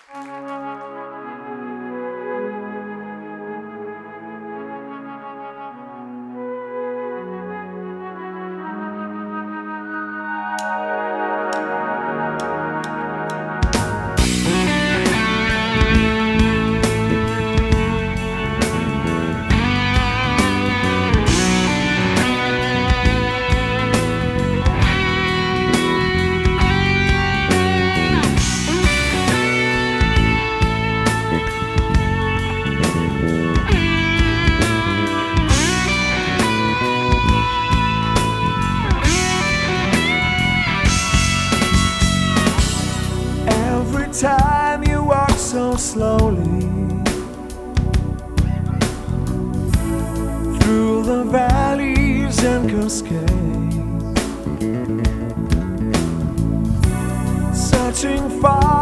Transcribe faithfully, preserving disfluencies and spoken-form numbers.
Time you walk so slowly through the valleys and cascades, searching for